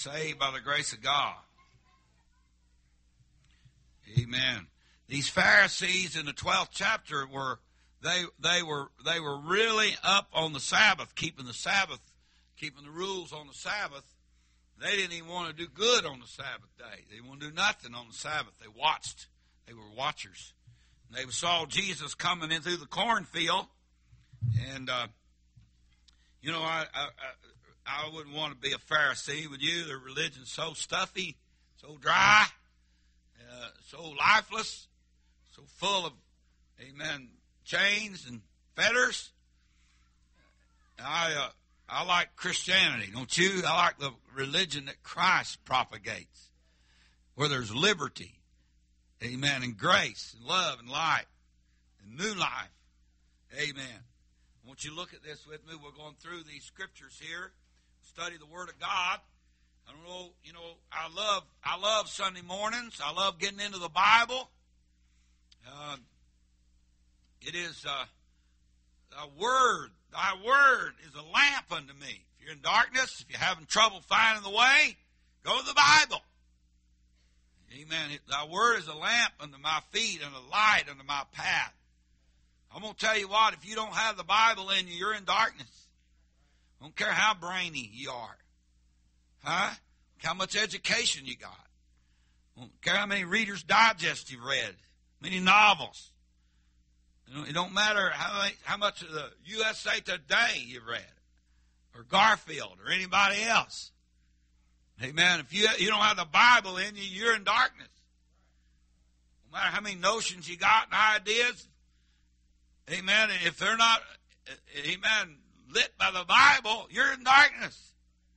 saved by the grace of God. Amen. These Pharisees in the 12th chapter were really up on the Sabbath, keeping the rules on the Sabbath. They didn't even want to do good on the Sabbath day. They didn't want to do nothing on the Sabbath. They watched. They were watchers. They saw Jesus coming in through the cornfield, and I wouldn't want to be a Pharisee, would you? Their religion's so stuffy, so dry, so lifeless, so full of, amen, chains and fetters. I like Christianity, don't you? I like the religion that Christ propagates, where there's liberty, amen, and grace and love and light and new life. Amen. I want you to look at this with me. We're going through these scriptures here, study the Word of God. I don't know, I love Sunday mornings. I love getting into the Bible. It is thy word is a lamp unto me. If you're in darkness, if you're having trouble finding the way, go to the Bible. Amen. Thy word is a lamp unto my feet and a light unto my path. I'm going to tell you what, if you don't have the Bible in you, you're in darkness. I don't care how brainy you are. Huh? How much education you got. I don't care how many Reader's Digest you've read. Many novels. It don't matter how much of the USA Today you've read. Or Garfield or anybody else. Amen. If you don't have the Bible in you, you're in darkness. No matter how many notions you got and ideas. Amen. If they're not, amen, lit by the Bible, you're in darkness.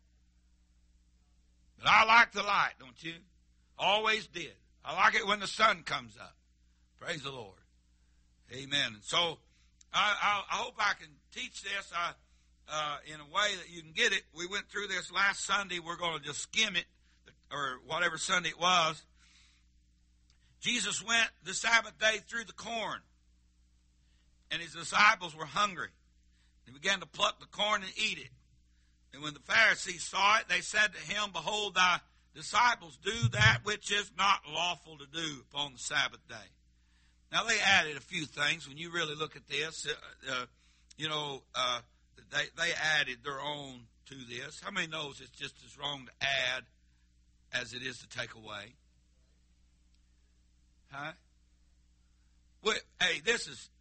But I like the light, don't you? Always did. I like it when the sun comes up. Praise the Lord. Amen. And so I hope I can teach this in a way that you can get it. We went through this last Sunday. We're going to just skim it, or whatever Sunday it was. Jesus went the Sabbath day through the corn, and his disciples were hungry. They began to pluck the corn and eat it. And when the Pharisees saw it, they said to him, Behold, thy disciples do that which is not lawful to do upon the Sabbath day. Now, they added a few things. When you really look at this, they added their own to this. How many knows it's just as wrong to add as it is to take away? Huh? Well, hey, this is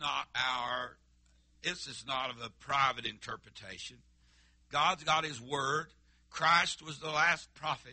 not of a private interpretation. God's got his word. Christ was the last prophet.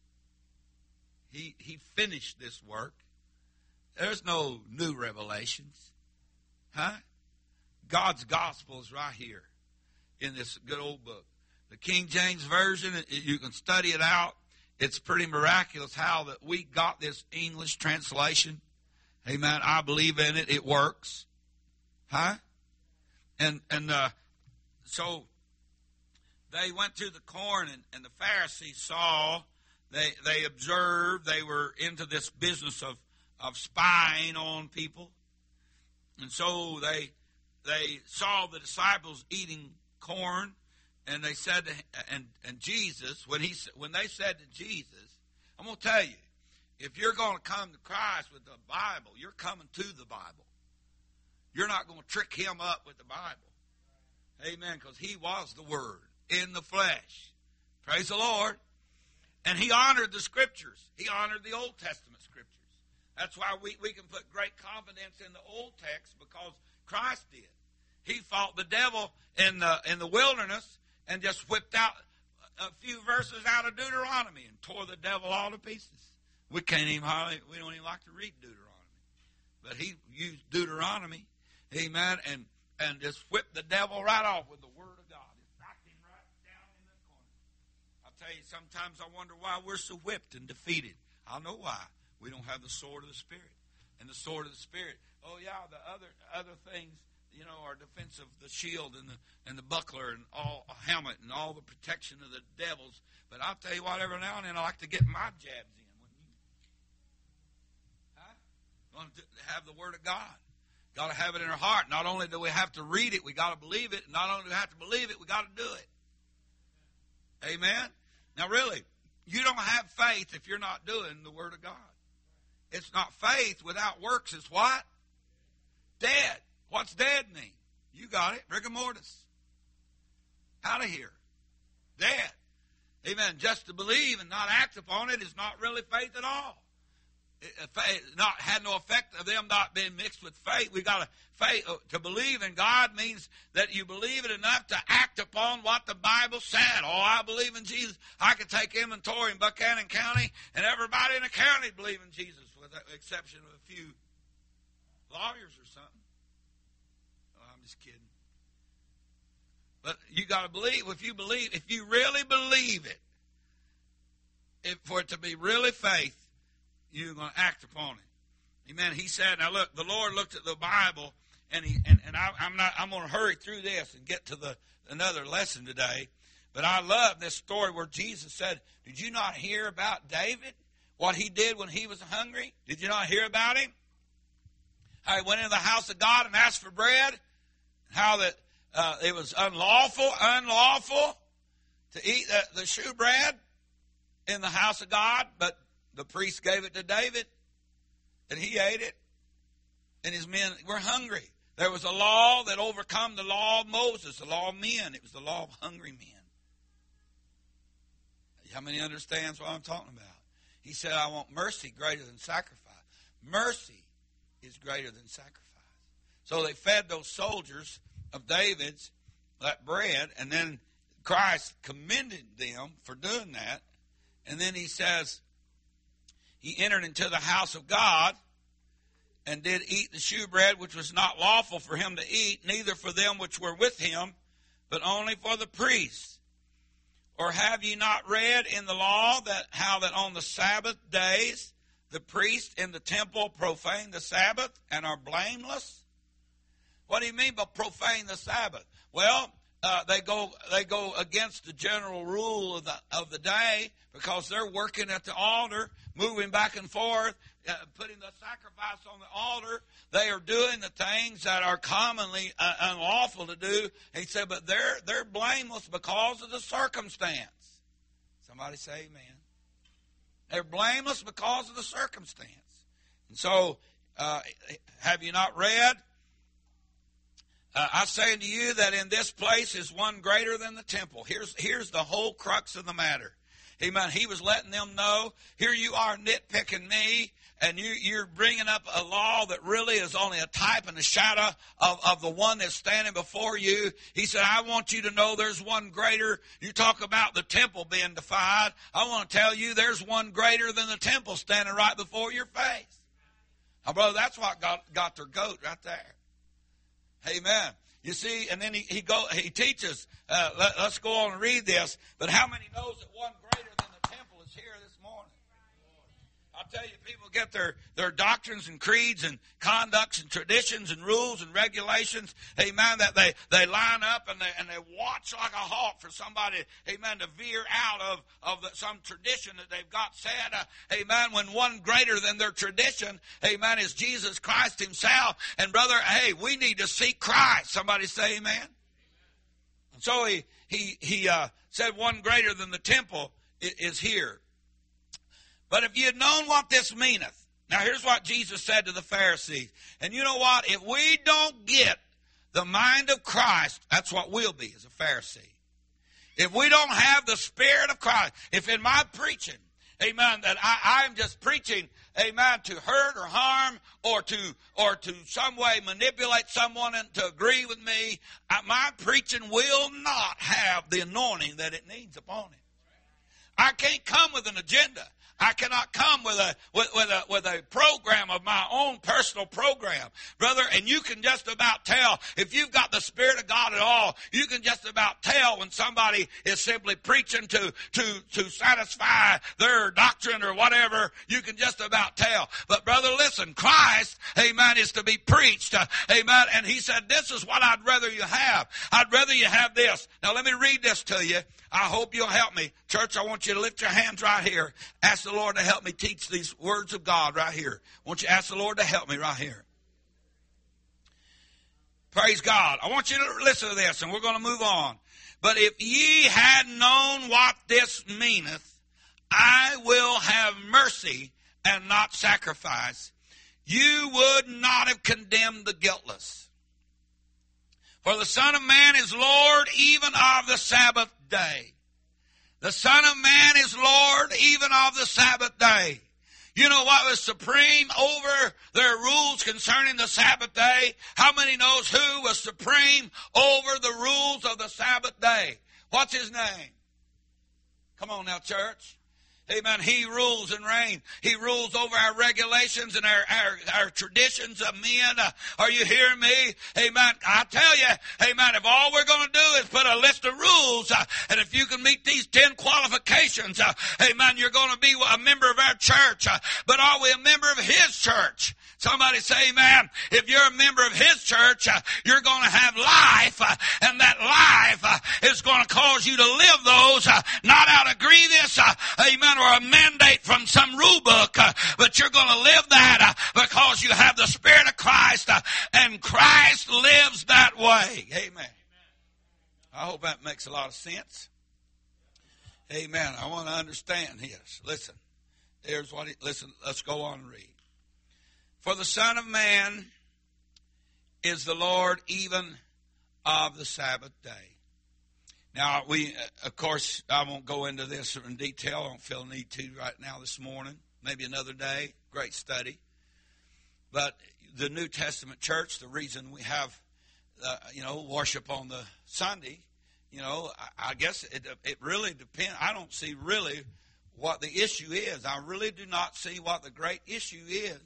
He finished this work. There's no new revelations. Huh? God's gospel is right here in this good old book. The King James Version, you can study it out. It's pretty miraculous how that we got this English translation. Amen. I believe in it. It works. Huh? And so they went to the corn, and the Pharisees saw, they observed, they were into this business of spying on people. And so they saw the disciples eating corn, and they said to, and Jesus, when they said to Jesus, I'm going to tell you, if you're going to come to Christ with the Bible, you're coming to the Bible. You're not going to trick him up with the Bible. Amen, because he was the Word in the flesh. Praise the Lord. And he honored the Scriptures. He honored the Old Testament Scriptures. That's why we can put great confidence in the Old Text, because Christ did. He fought the devil in the wilderness and just whipped out a few verses out of Deuteronomy and tore the devil all to pieces. We don't even like to read Deuteronomy. But he used Deuteronomy, amen, and just whipped the devil right off with the Word of God. Just knocked him right down in the corner. I'll tell you, sometimes I wonder why we're so whipped and defeated. I'll know why. We don't have the sword of the Spirit. And the sword of the Spirit, oh yeah, the other things, are defense of the shield and the buckler and all a helmet and all the protection of the devils. But I'll tell you what, every now and then I like to get my jabs in. Want to have the Word of God. Got to have it in our heart. Not only do we have to read it, we got to believe it. And not only do we have to believe it, we got to do it. Amen? Now really, You don't have faith if you're not doing the Word of God. It's not faith without works. It's what? Dead. What's dead mean? You got it. Rigor mortis. Out of here. Dead. Amen. Just to believe and not act upon it is not really faith at all. Had no effect of them not being mixed with faith. We got to believe in God means that you believe it enough to act upon what the Bible said. Oh, I believe in Jesus. I could take inventory in Buchanan County, and everybody in the county believe in Jesus, with the exception of a few lawyers or something. Oh, I'm just kidding. But you got to believe. If you really believe it, for it to be really faith, you're going to act upon it. Amen. He said, now look, the Lord looked at the Bible, and I'm going to hurry through this and get to another lesson today. But I love this story where Jesus said, did you not hear about David? What he did when he was hungry? Did you not hear about him? How he went into the house of God and asked for bread? How that it was unlawful to eat the shewbread in the house of God, but the priest gave it to David, and he ate it, and his men were hungry. There was a law that overcome the law of Moses, the law of men. It was the law of hungry men. How many understands what I'm talking about? He said, I want mercy greater than sacrifice. Mercy is greater than sacrifice. So they fed those soldiers of David's that bread, and then Christ commended them for doing that. And then he says, he entered into the house of God and did eat the shewbread, which was not lawful for him to eat, neither for them which were with him, but only for the priests. Or have ye not read in the law how that on the Sabbath days the priests in the temple profane the Sabbath and are blameless? What do you mean by profane the Sabbath? Well, they go against the general rule of the day, because they're working at the altar, moving back and forth, putting the sacrifice on the altar. They are doing the things that are commonly unlawful to do. He said, but they're blameless because of the circumstance. Somebody say amen. They're blameless because of the circumstance. And so, have you not read? I say unto you that in this place is one greater than the temple. Here's the whole crux of the matter. Amen. He was letting them know, here you are nitpicking me, and you're bringing up a law that really is only a type and a shadow of the one that's standing before you. He said, I want you to know there's one greater. You talk about the temple being defied. I want to tell you there's one greater than the temple standing right before your face. Now, brother, that's what got their goat right there. Amen. You see, and then he teaches. Let's go on and read this. But how many knows that one greater than the temple is here this morning? I'll tell you, people get their doctrines and creeds and conducts and traditions and rules and regulations, amen, that they line up and they watch like a hawk for somebody, amen, to veer out of some tradition that they've got set, amen, when one greater than their tradition, amen, is Jesus Christ himself. And brother, hey, we need to seek Christ. Somebody say amen. And so he said one greater than the temple is here. But if you had known what this meaneth. Now here's what Jesus said to the Pharisees. And you know what? If we don't get the mind of Christ, that's what we'll be as a Pharisee. If we don't have the Spirit of Christ, if in my preaching, amen, that I'm just preaching, amen, to hurt or harm or to some way manipulate someone to agree with me, my preaching will not have the anointing that it needs upon it. I can't come with an agenda. I cannot come with a program of my own personal program, brother. And you can just about tell if you've got the Spirit of God at all. You can just about tell when somebody is simply preaching to satisfy their doctrine or whatever. You can just about tell. But brother, listen, Christ, amen, is to be preached, amen. And he said, this is what I'd rather you have. I'd rather you have this. Now let me read this to you. I hope you'll help me. Church, I want you to lift your hands right here. Ask the Lord to help me teach these words of God right here. I want you to ask the Lord to help me right here. Praise God. I want you to listen to this, and we're going to move on. But if ye had known what this meaneth, I will have mercy and not sacrifice, you would not have condemned the guiltless. For the Son of Man is Lord even of the Sabbath day. The Son of Man is Lord even of the Sabbath day. You know what was supreme over their rules concerning the Sabbath day? How many knows who was supreme over the rules of the Sabbath day? What's his name? Come on now, church. Amen. He rules and reigns. He rules over our regulations and our traditions of men. Are you hearing me? Amen. I tell you, amen, if all we're going to do is put a list of rules, and if you can meet these 10 qualifications, amen, you're going to be a member of our church. But are we a member of his church? Somebody say, amen. If you're a member of his church, you're going to have life, and that life is going to cause you to live those, not out of grievous, amen, or a mandate from some rule book, but you're going to live that because you have the Spirit of Christ, and Christ lives that way. Amen. I hope that makes a lot of sense. Amen. I want to understand this. Listen, here's what listen, let's go on and read. For the Son of Man is the Lord even of the Sabbath day. Now, of course, I won't go into this in detail. I don't feel the need to right now this morning. Maybe another day. Great study. But the New Testament church, the reason we have, worship on the Sunday, I guess it really depends. I don't see really what the issue is. I really do not see what the great issue is.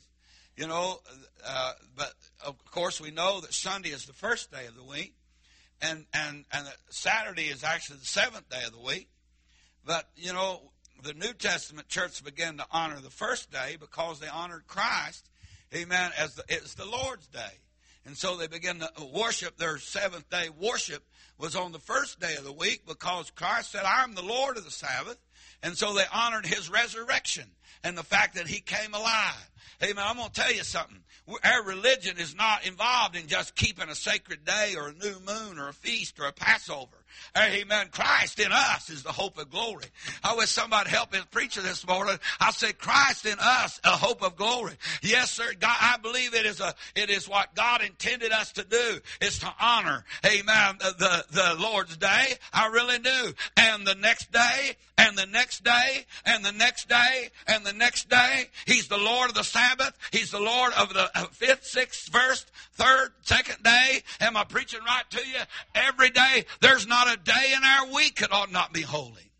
But of course we know that Sunday is the first day of the week, and Saturday is actually the seventh day of the week. But the New Testament church began to honor the first day because they honored Christ, amen, as it's the Lord's day, and so they began to worship. Their seventh day worship was on the first day of the week because Christ said, "I am the Lord of the Sabbath," and so they honored his resurrection and the fact that he came alive. Amen. I'm going to tell you something. Our religion is not involved in just keeping a sacred day or a new moon or a feast or a Passover. Amen. Christ in us is the hope of glory. I wish somebody help his preacher this morning. I said, Christ in us, a hope of glory. Yes, sir. God, I believe it is what God intended us to do, is to honor, amen, the Lord's day. I really do. And the next day, and the next day, and the next day, and the next day. He's the Lord of the Sabbath. He's the Lord of the 5th, 6th, 1st, 3rd, 2nd day. Am I preaching right to you? Every day. There's not a day in our week that ought not be holy.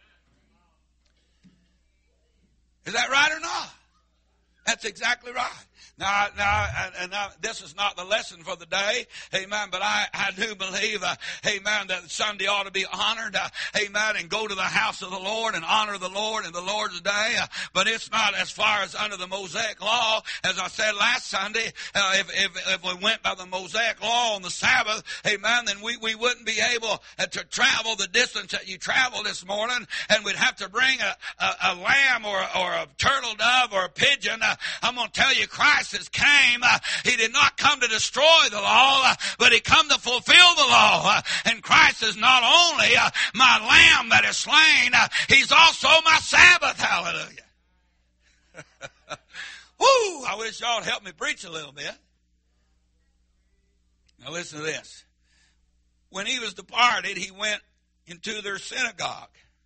Is that right or not? That's exactly right. Now, this is not the lesson for the day, amen, but I do believe, amen, that Sunday ought to be honored, amen, and go to the house of the Lord and honor the Lord in the Lord's day, but it's not as far as under the Mosaic law. As I said last Sunday, if we went by the Mosaic law on the Sabbath, amen, then we wouldn't be able to travel the distance that you traveled this morning, and we'd have to bring a lamb or a turtle dove or a pigeon. I'm going to tell you, Christ has came. He did not come to destroy the law, but he come to fulfill the law. And Christ is not only my lamb that is slain, he's also my Sabbath. Hallelujah. Woo! I wish y'all would help me preach a little bit. Now listen to this. When he was departed, he went into their synagogue.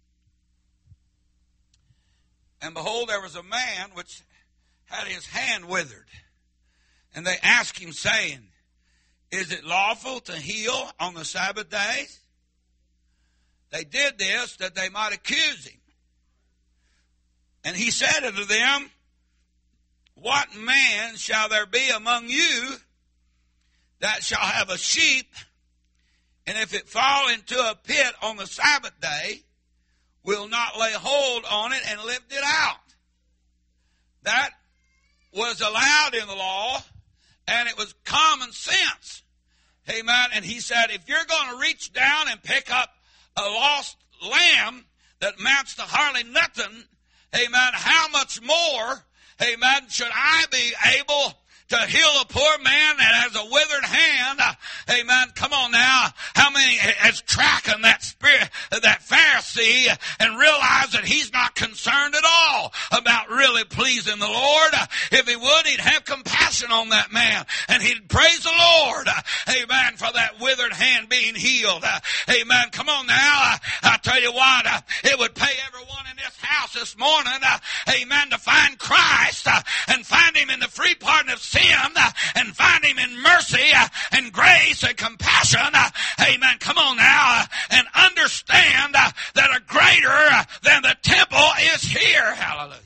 And behold, there was a man which had his hand withered. And they asked him, saying, Is it lawful to heal on the Sabbath days? They did this that they might accuse him. And he said unto them, What man shall there be among you that shall have a sheep, and if it fall into a pit on the Sabbath day, will not lay hold on it and lift it out? That was allowed in the law, and it was common sense. Amen. And he said, if you're going to reach down and pick up a lost lamb that amounts to hardly nothing, amen, how much more, amen, should I be able to heal a poor man that has a withered hand. Amen. Come on now. How many has tracking that spirit, that Pharisee, and realized that he's not concerned at all about really pleasing the Lord? If he would, he'd have compassion on that man, and he'd praise the Lord. Amen. For that withered hand being healed. Amen. Come on now. I tell you what, it would pay everyone in this house this morning, amen, to find Christ and find him in the free pardon of sin and find him in mercy and grace and compassion. Amen. Come on now and understand that a greater than the temple is here. Hallelujah.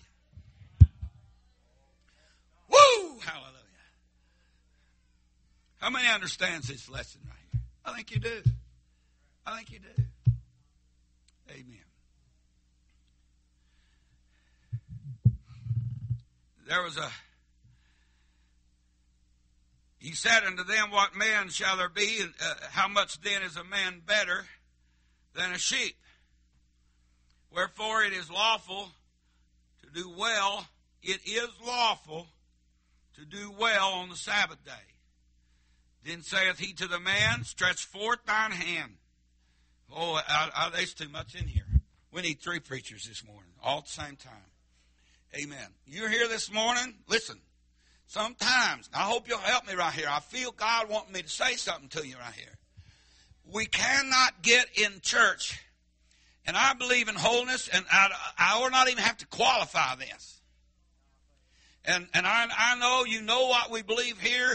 Woo! Hallelujah. How many understands this lesson right here? I think you do. I think you do. Amen. There was he said unto them, what man shall there be? How much then is a man better than a sheep? Wherefore it is lawful to do well. It is lawful to do well on the Sabbath day. Then saith he to the man, stretch forth thine hand. Oh, there's too much in here. We need 3 preachers this morning, all at the same time. Amen. You're here this morning. Listen, sometimes, I hope you'll help me right here. I feel God wanting me to say something to you right here. We cannot get in church, and I believe in holiness, and I will not even have to qualify this. And I know you know what we believe here,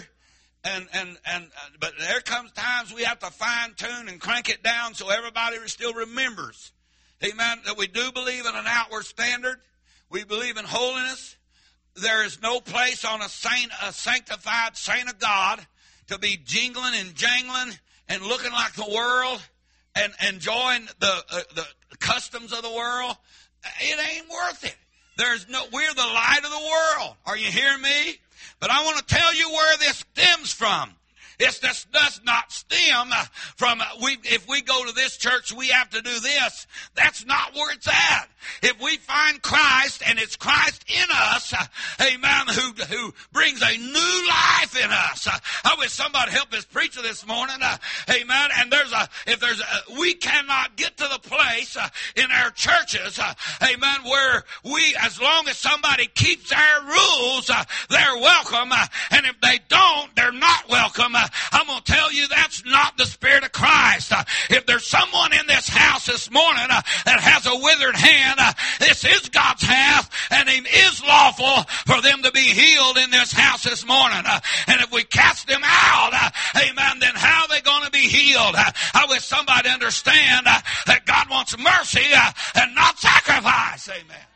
but there comes times we have to fine tune and crank it down so everybody still remembers. Amen. That we do believe in an outward standard. We believe in holiness. There is no place on a sanctified saint of God to be jingling and jangling and looking like the world and enjoying the customs of the world. It ain't worth it. We're the light of the world. Are you hearing me? But I want to tell you where this stems from. This does not stem from, if we go to this church, we have to do this. That's not where it's at. If we find Christ, and it's Christ in us, amen, who brings a new life in us. I wish somebody help us preach this morning, amen. And we cannot get to the place in our churches, amen, where as long as somebody keeps our rules, they're welcome. And if they don't, they're not welcome. I'm going to tell you that's not the Spirit of Christ. If there's someone in this house this morning that has a withered hand, this is God's house, and it is lawful for them to be healed in this house this morning. And if we cast them out, amen, then how are they going to be healed? I wish somebody understand that God wants mercy and not sacrifice. Amen.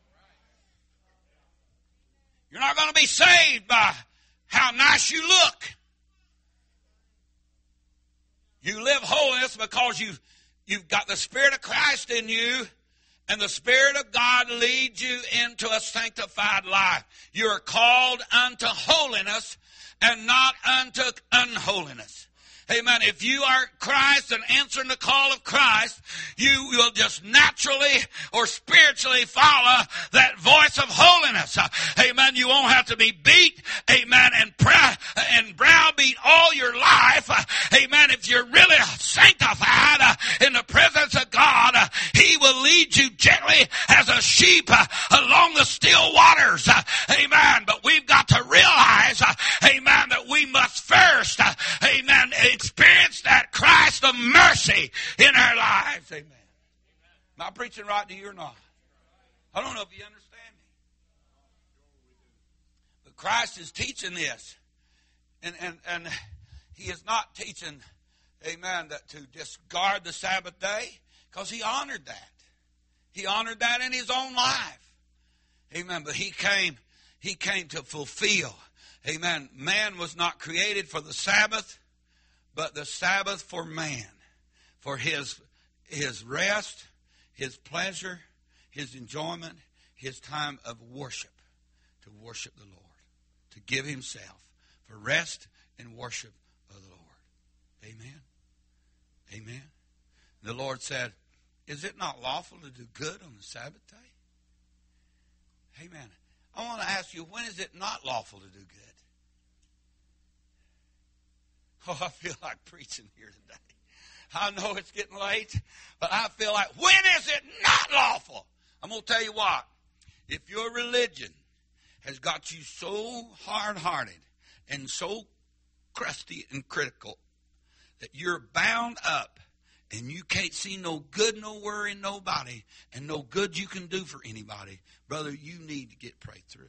You're not going to be saved by how nice you look. You live holiness because you've got the Spirit of Christ in you, and the Spirit of God leads you into a sanctified life. You are called unto holiness and not unto unholiness. Amen. If you are Christ and answering the call of Christ, you will just naturally or spiritually follow that voice of holiness. Amen. You won't have to be beat. Amen. And browbeat all your life. Amen. If you're really sanctified in the presence of God, He will lead you gently as a sheep along the still waters. Amen. But we've got to realize, amen, that we must first, amen, experience that Christ of mercy in our lives. Amen. Am I preaching right to you or not? I don't know if you understand me. But Christ is teaching this. And He is not teaching, amen, that to discard the Sabbath day, because He honored that. He honored that in His own life. Amen. But He came to fulfill. Amen. Man was not created for the Sabbath, but the Sabbath for man, for his rest, his pleasure, his enjoyment, his time of worship, to worship the Lord, to give himself for rest and worship of the Lord. Amen. Amen. The Lord said, is it not lawful to do good on the Sabbath day? Amen. I want to ask you, when is it not lawful to do good? Oh, I feel like preaching here today. I know it's getting late, but I feel like, when is it not lawful? I'm going to tell you what. If your religion has got you so hard-hearted and so crusty and critical that you're bound up and you can't see no good nowhere in nobody and no good you can do for anybody, brother, you need to get prayed through.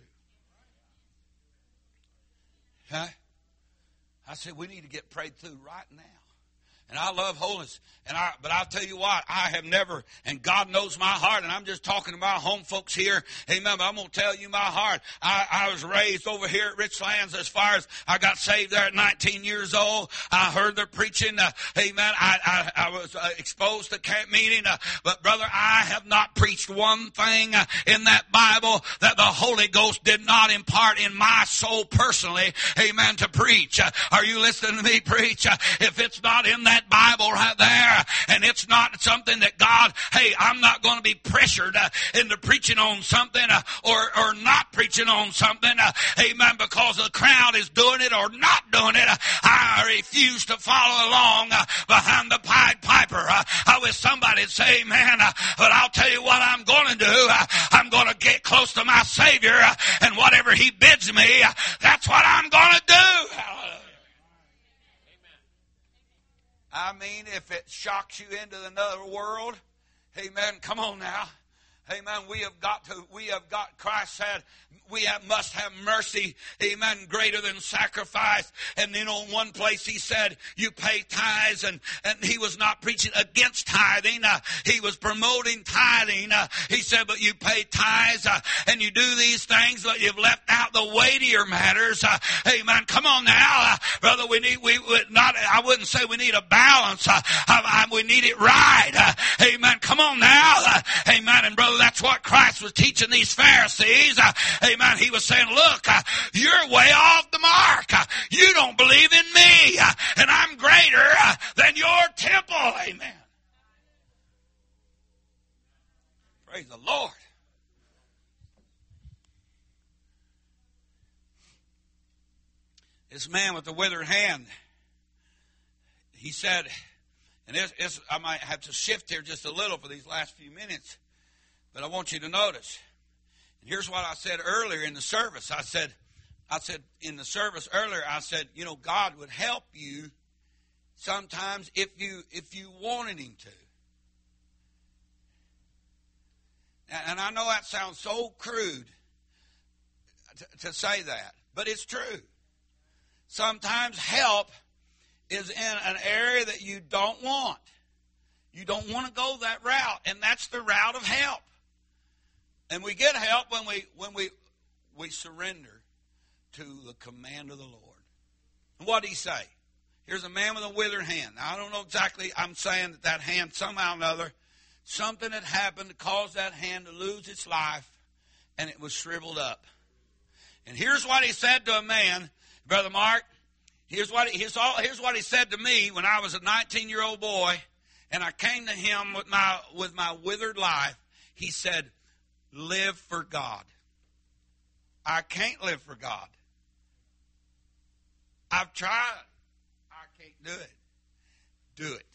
Huh? I said we need to get prayed through right now. And I love holiness. But I'll tell you what, I have never, and God knows my heart, and I'm just talking to my home folks here. Amen. But I'm going to tell you my heart. I was raised over here at Richlands as far as I got saved there at 19 years old. I heard their preaching. Amen. I was exposed to camp meeting. But brother, I have not preached one thing in that Bible that the Holy Ghost did not impart in my soul personally. Amen. To preach. Are you listening to me preach? If it's not in that Bible right there, and it's not something that God, hey, I'm not going to be pressured into preaching on something or not preaching on something, amen, because the crowd is doing it or not doing it. I refuse to follow along behind the Pied Piper. I wish somebody would say amen, but I'll tell you what I'm going to do. I'm going to get close to my Savior, and whatever He bids me, that's what I'm going to do. Hallelujah. I mean, if it shocks you into another world, amen, come on now. Amen. We have got, Christ said, must have mercy, amen, greater than sacrifice. And then on one place he said, you pay tithes, and he was not preaching against tithing. He was promoting tithing. He said, but you pay tithes, and you do these things, but you've left out the weightier matters. Amen. Come on now, brother, I wouldn't say we need a balance. We need it right. Amen. Come on now. Amen. And brother, that's what Christ was teaching these Pharisees. Amen. He was saying, look, you're way off the mark. You don't believe in me, and I'm greater than your temple. Amen. Praise the Lord. This man with the withered hand, he said, and I might have to shift here just a little for these last few minutes, but I want you to notice. And here's what I said earlier in the service. I said in the service earlier, I said, God would help you sometimes if you wanted Him to. And I know that sounds so crude to say that, but it's true. Sometimes help is in an area that you don't want. You don't want to go that route, and that's the route of help. And we get help when we surrender to the command of the Lord. And what did He say? Here's a man with a withered hand. Now, I don't know exactly. I'm saying that hand, somehow or another, something had happened to cause that hand to lose its life, and it was shriveled up. And here's what He said to a man, Brother Mark. Here's what he said to me when I was a 19-year-old boy, and I came to Him with my withered life. He said, live for God. I can't live for God. I've tried. I can't do it. Do it.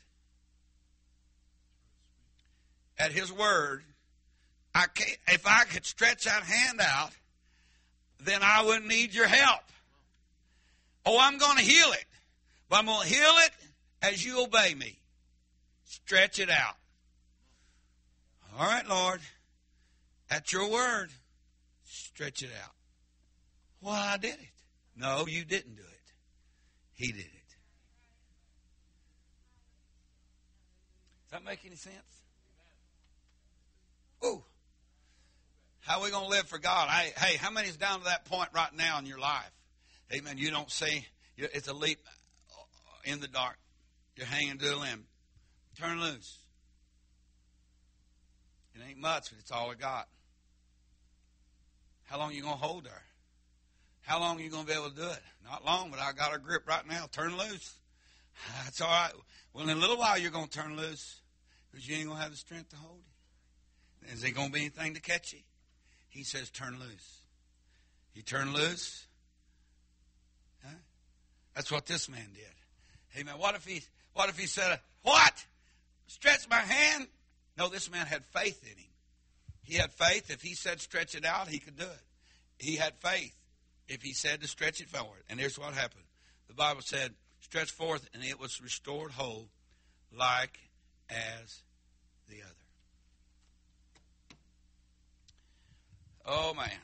At His word, I can't. If I could stretch that hand out, then I wouldn't need your help. Oh, I'm going to heal it. But I'm going to heal it as you obey me. Stretch it out. All right, Lord. At your word, stretch it out. Well, I did it. No, you didn't do it. He did it. Does that make any sense? Ooh. How are we going to live for God? Hey, how many's down to that point right now in your life? Amen. You don't see. It's a leap in the dark. You're hanging to a limb. Turn loose. It ain't much, but it's all I got. How long are you going to hold her? How long are you going to be able to do it? Not long, but I got her grip right now. Turn loose. That's all right. Well, in a little while, you're going to turn loose because you ain't going to have the strength to hold it. Is there going to be anything to catch you? He says, turn loose. You turn loose. Huh? That's what this man did. Amen. What if he said, what? Stretch my hand? No, this man had faith in him. He had faith. If he said stretch it out, he could do it. He had faith if he said to stretch it forward. And here's what happened. The Bible said, stretch forth, and it was restored whole like as the other. Oh, man.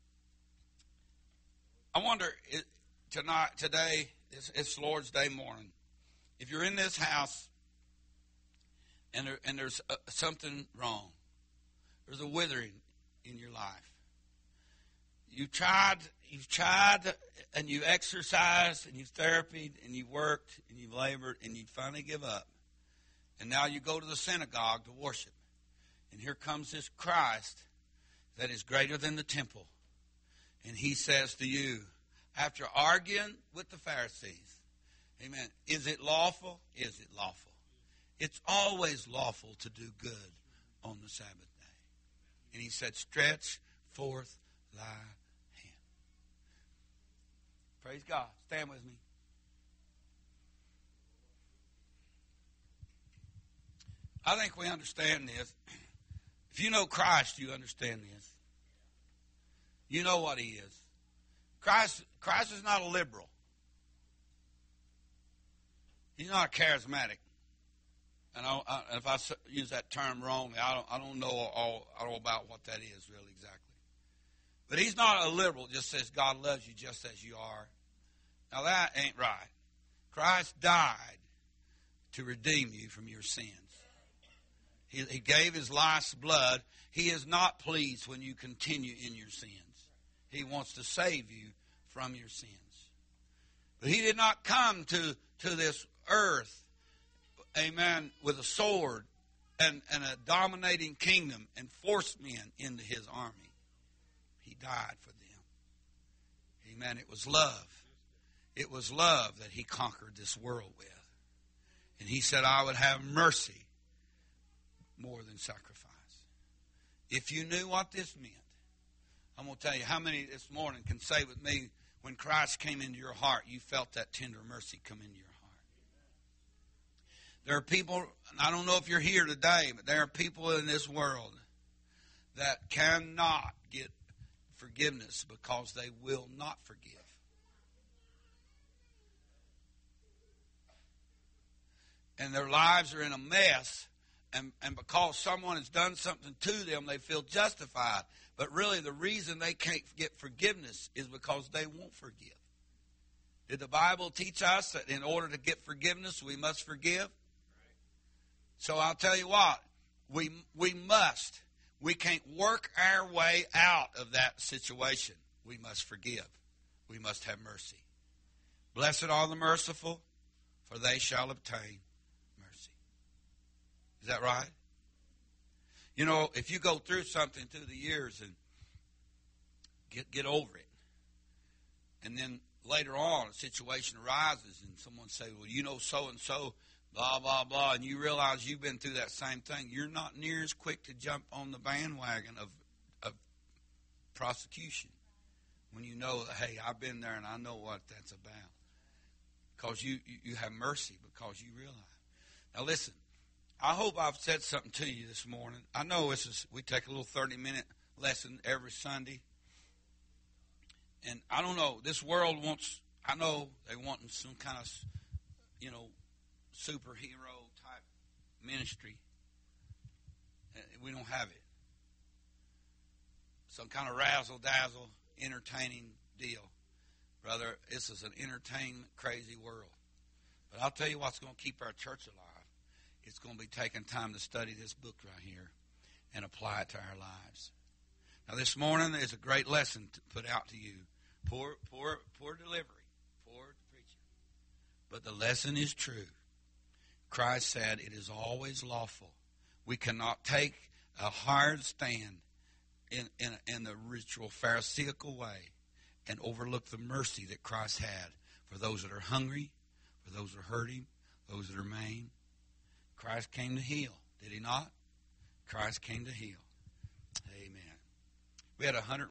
I wonder, today, it's Lord's Day morning. If you're in this house and there's something wrong, there's a withering in your life. You've tried, and you exercised, and you've therapied, and you've worked, and you've labored, and you finally give up. And now you go to the synagogue to worship. And here comes this Christ that is greater than the temple. And he says to you, after arguing with the Pharisees, amen, is it lawful? Is it lawful? It's always lawful to do good on the Sabbath day. And he said, stretch forth thy hand. Praise God. Stand with me. I think we understand this. If you know Christ, you understand this. You know what he is. Christ is not a liberal. He's not a charismatic. And if I use that term wrongly, I don't know all about what that is really exactly. But he's not a liberal. Just says God loves you just as you are. Now that ain't right. Christ died to redeem you from your sins. He gave his life's blood. He is not pleased when you continue in your sins. He wants to save you from your sins. But he did not come to this earth, amen, with a sword and a dominating kingdom and force men into his army. He died for them. Amen. It was love. It was love that he conquered this world with. And he said, I would have mercy more than sacrifice. If you knew what this meant, I'm going to tell you how many this morning can say with me, when Christ came into your heart, you felt that tender mercy come into your heart. There are people, I don't know if you're here today, but there are people in this world that cannot get forgiveness because they will not forgive. And their lives are in a mess. And because someone has done something to them, they feel justified. But really, the reason they can't get forgiveness is because they won't forgive. Did the Bible teach us that in order to get forgiveness, we must forgive? So I'll tell you what, we must. We can't work our way out of that situation. We must forgive. We must have mercy. Blessed are the merciful, for they shall obtain. Is that right? You know, if you go through something through the years and get over it, and then later on a situation arises and someone say, well, you know so-and-so, blah, blah, blah, and you realize you've been through that same thing, you're not near as quick to jump on the bandwagon of prosecution when you know, hey, I've been there and I know what that's about. Because you have mercy because you realize. Now listen. I hope I've said something to you this morning. I know we take a little 30-minute lesson every Sunday. And I don't know, this world wants, I know they want some kind of, superhero type ministry. We don't have it. Some kind of razzle-dazzle, entertaining deal. Brother, this is an entertainment, crazy world. But I'll tell you what's going to keep our church alive. It's going to be taking time to study this book right here and apply it to our lives. Now, this morning is a great lesson to put out to you. Poor delivery, poor preaching. But the lesson is true. Christ said it is always lawful. We cannot take a hard stand in the ritual Pharisaical way and overlook the mercy that Christ had for those that are hungry, for those that are hurting, those that are maimed. Christ came to heal, did he not? Christ came to heal. Amen. We had 100